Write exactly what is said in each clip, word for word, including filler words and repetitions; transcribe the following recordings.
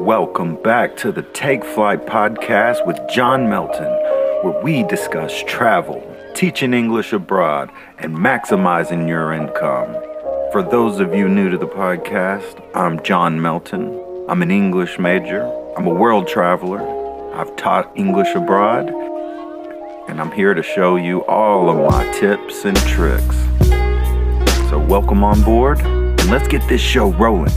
Welcome back to the Take Flight podcast with John Melton, where we discuss travel, teaching English abroad, and maximizing your income. For those of you new to the podcast, I'm John Melton. I'm an English major. I'm a world traveler. I've taught English abroad, and I'm here to show you all of my tips and tricks. So welcome on board, and let's get this show rolling.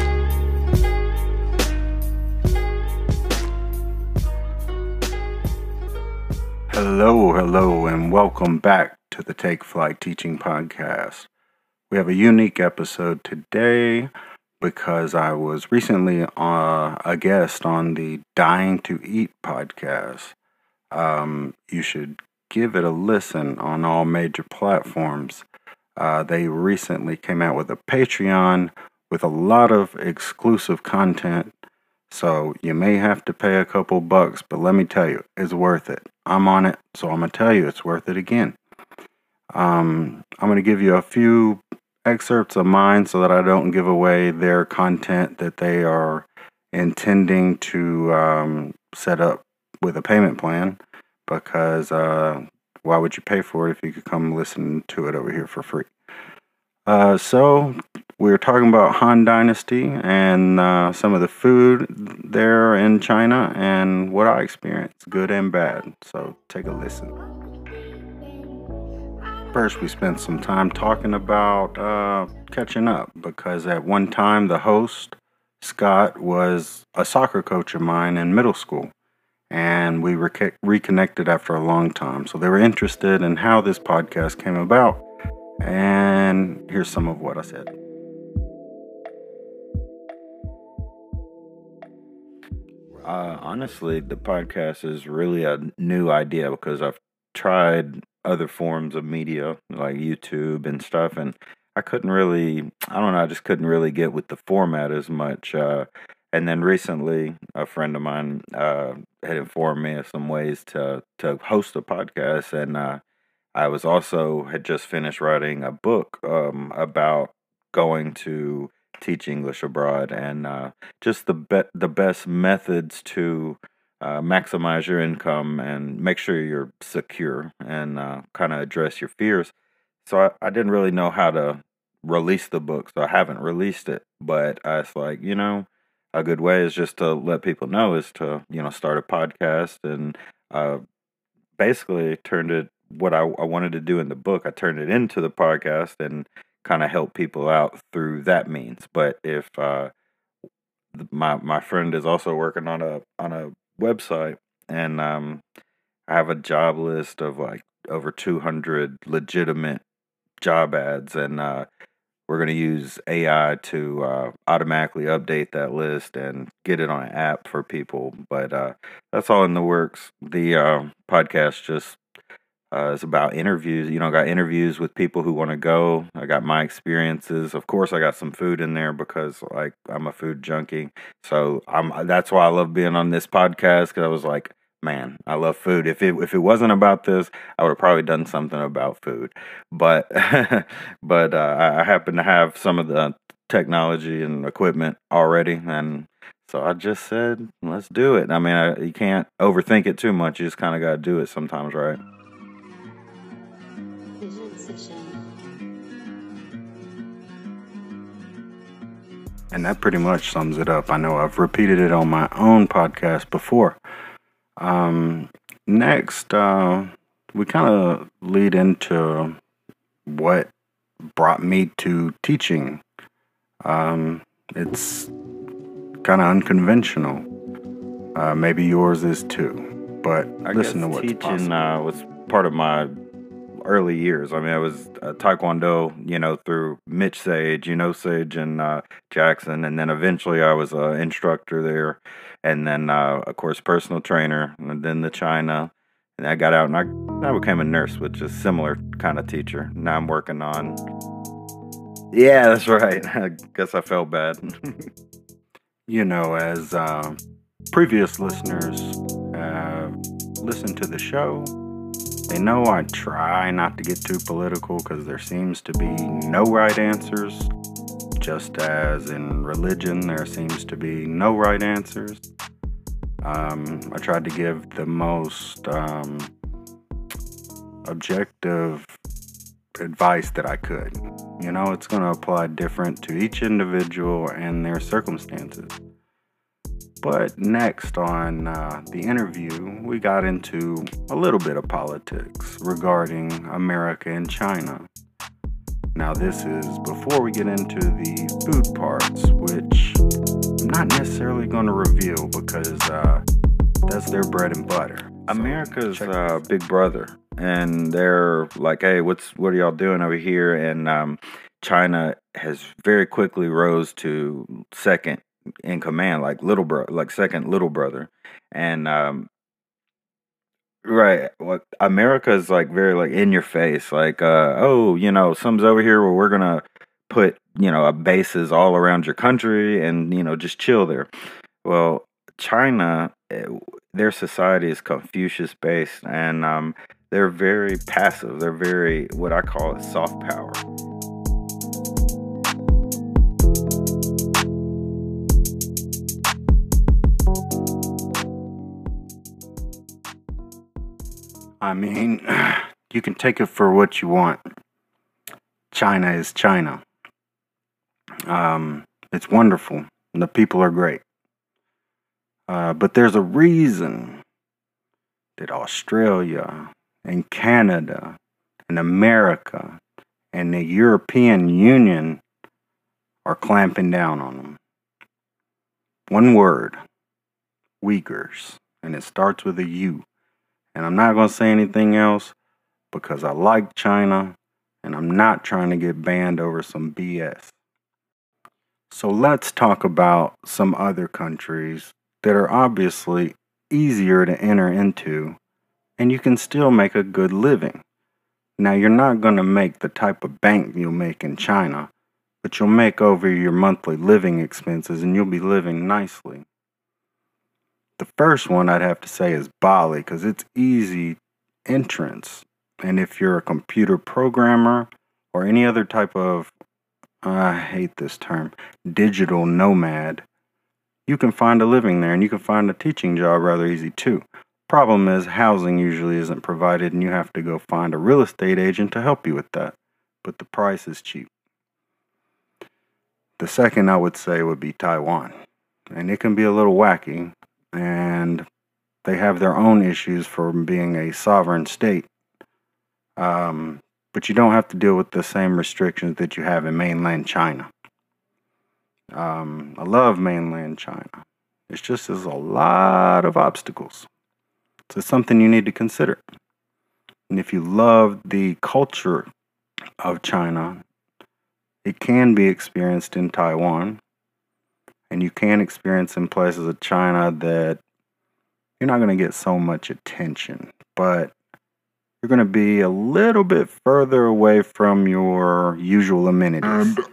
Hello, hello, and welcome back to the Take Flight Teaching Podcast. We have a unique episode today because I was recently uh, a guest on the Dying to Eat podcast. Um, you should give it a listen on all major platforms. Uh, they recently came out with a Patreon with a lot of exclusive content, so you may have to pay a couple bucks, but let me tell you, it's worth it. I'm on it, so I'm going to tell you it's worth it again. Um, I'm going to give you a few excerpts of mine so that I don't give away their content that they are intending to um, set up with a payment plan, because uh, why would you pay for it if you could come listen to it over here for free? Uh, so we were talking about Han Dynasty and uh, some of the food there in China and what I experienced, good and bad. So take a listen. First, we spent some time talking about uh, catching up, because at one time the host, Scott, was a soccer coach of mine in middle school, and we re- reconnected after a long time. So they were interested in how this podcast came about, and here's some of what I said. Uh, honestly, the podcast is really a new idea because I've tried other forms of media like YouTube and stuff, and I couldn't really, I don't know, I just couldn't really get with the format as much. Uh, and then recently, a friend of mine uh, had informed me of some ways to to host a podcast, and uh, I was also had just finished writing a book um, about going to teach English abroad, and uh, just the be- the best methods to uh, maximize your income and make sure you're secure, and uh, kind of address your fears. So I, I didn't really know how to release the book, so I haven't released it. But I was like, you know, a good way is just to let people know is to, you know, start a podcast, and uh, basically turned it, what I, I wanted to do in the book, I turned it into the podcast and kind of help people out through that means. But if uh, my my friend is also working on a on a website, and um, I have a job list of like over two hundred legitimate job ads, and uh, we're going to use A I to uh, automatically update that list and get it on an app for people. But uh, that's all in the works. The uh, podcast just Uh, it's about interviews. You know, I got interviews with people who want to go. I got my experiences. Of course, I got some food in there because, like, I'm a food junkie. So I'm. That's why I love being on this podcast, because I was like, man, I love food. If it if it wasn't about this, I would have probably done something about food. But but uh, I happen to have some of the technology and equipment already, and so I just said, let's do it. I mean, I, you can't overthink it too much. You just kind of got to do it sometimes, right? And that pretty much sums it up. I know I've repeated it on my own podcast before. Um, next, uh, we kind of lead into what brought me to teaching. Um, it's kind of unconventional. Uh, maybe yours is too. But I listen to what's teaching, possible. Uh, was part of my early years. I mean, I was uh, Taekwondo, you know, through Mitch Sage, you know, Sage and uh, Jackson. And then eventually I was an instructor there. And then, uh, of course, personal trainer. And then the China. And I got out and I, I became a nurse, which is similar kind of teacher. Now I'm working on... Yeah, that's right. I guess I felt bad. You know, as uh, previous listeners have listened to the show, they know I try not to get too political because there seems to be no right answers, just as in religion, there seems to be no right answers. Um, I tried to give the most um, objective advice that I could. You know, it's going to apply different to each individual and their circumstances. But next on uh, the interview, we got into a little bit of politics regarding America and China. Now, this is before we get into the food parts, which I'm not necessarily going to reveal because uh, that's their bread and butter. America's uh, big brother, and they're like, "Hey, what's what are y'all doing over here?" And um, China has very quickly rose to second in command, like little bro, like second little brother, and um, right. What America is like very like in your face, like uh oh, you know, some's over here where we're gonna put, you know, a bases all around your country and, you know, just chill there. Well, China, eh, their society is Confucius based, and um they're very passive. They're very what I call it soft power. I mean, you can take it for what you want. China is China. Um, it's wonderful. And the people are great. Uh, but there's a reason that Australia and Canada and America and the European Union are clamping down on them. One word, Uyghurs. And it starts with a U. And I'm not going to say anything else because I like China and I'm not trying to get banned over some B S. So let's talk about some other countries that are obviously easier to enter into and you can still make a good living. Now, you're not going to make the type of bank you'll make in China, but you'll make over your monthly living expenses and you'll be living nicely. The first one I'd have to say is Bali because it's easy entrance. And if you're a computer programmer or any other type of, I hate this term, digital nomad, you can find a living there and you can find a teaching job rather easy too. Problem is housing usually isn't provided and you have to go find a real estate agent to help you with that. But the price is cheap. The second I would say would be Taiwan. And it can be a little wacky. And they have their own issues for being a sovereign state. Um, but you don't have to deal with the same restrictions that you have in mainland China. Um, I love mainland China. It's just there's a lot of obstacles. So it's something you need to consider. And if you love the culture of China, it can be experienced in Taiwan. And you can experience in places of China that you're not going to get so much attention, but you're going to be a little bit further away from your usual amenities. And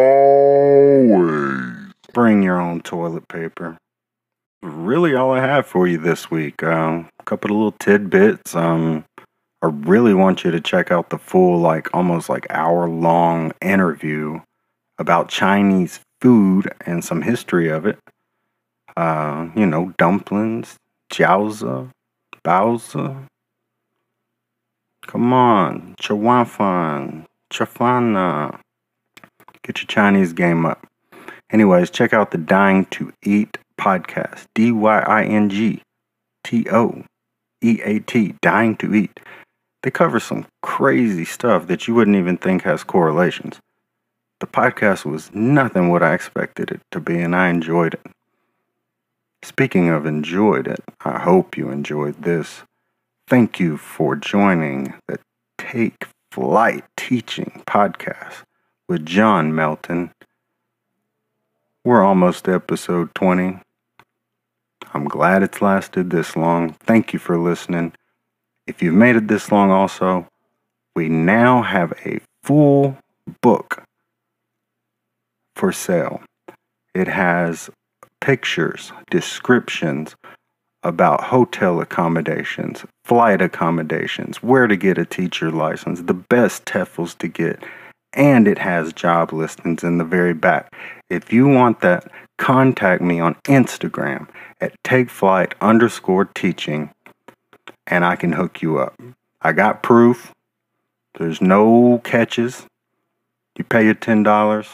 always bring your own toilet paper. Really all I have for you this week. Um, a couple of little tidbits. Um, I really want you to check out the full, like almost like hour long interview about Chinese food and some history of it. Uh, you know, dumplings, jiaozi, baozi. Come on, chawanfan, chafana. Get your Chinese game up. Anyways, check out the Dying to Eat podcast. D Y I N G T O E A T. Dying to Eat. They cover some crazy stuff that you wouldn't even think has correlations. The podcast was nothing what I expected it to be, and I enjoyed it. Speaking of enjoyed it, I hope you enjoyed this. Thank you for joining the Take Flight Teaching Podcast with John Melton. We're almost to episode twenty. I'm glad it's lasted this long. Thank you for listening. If you've made it this long also, we now have a full book for sale. It has pictures, descriptions about hotel accommodations, flight accommodations, where to get a teacher license, the best TEFLs to get, and it has job listings in the very back. If you want that, contact me on Instagram at takeflight underscore teaching, and I can hook you up. I got proof. There's no catches. You pay your ten dollars,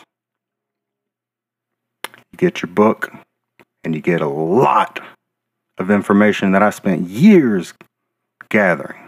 you get your book, and you get a lot of information that I spent years gathering.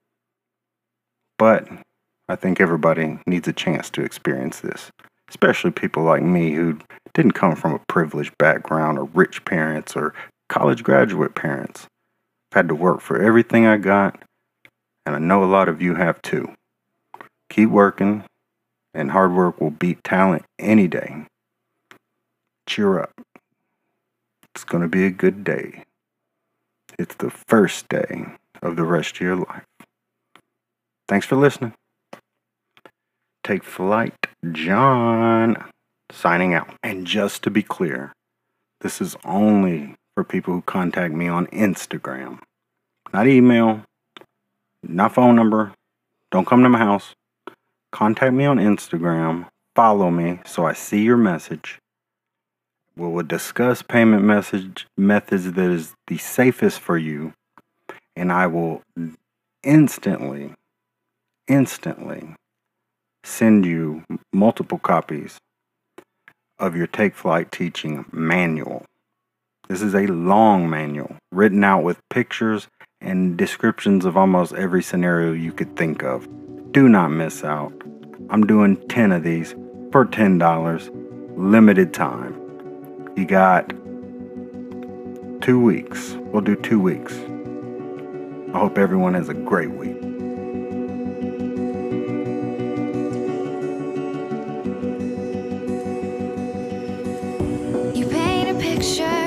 But I think everybody needs a chance to experience this, especially people like me who didn't come from a privileged background or rich parents or college graduate parents. I've had to work for everything I got, and I know a lot of you have too. Keep working, and hard work will beat talent any day. Cheer up. It's going to be a good day. It's the first day of the rest of your life. Thanks for listening. Take Flight, John, signing out. And just to be clear, this is only for people who contact me on Instagram. Not email, not phone number. Don't come to my house. Contact me on Instagram. Follow me so I see your message. We will discuss payment message methods that is the safest for you. And I will instantly, instantly send you multiple copies of your Take Flight Teaching manual. This is a long manual written out with pictures and descriptions of almost every scenario you could think of. Do not miss out. I'm doing ten of these for ten dollars, limited time. You got two weeks. We'll do two weeks. I hope everyone has a great week. You paint a picture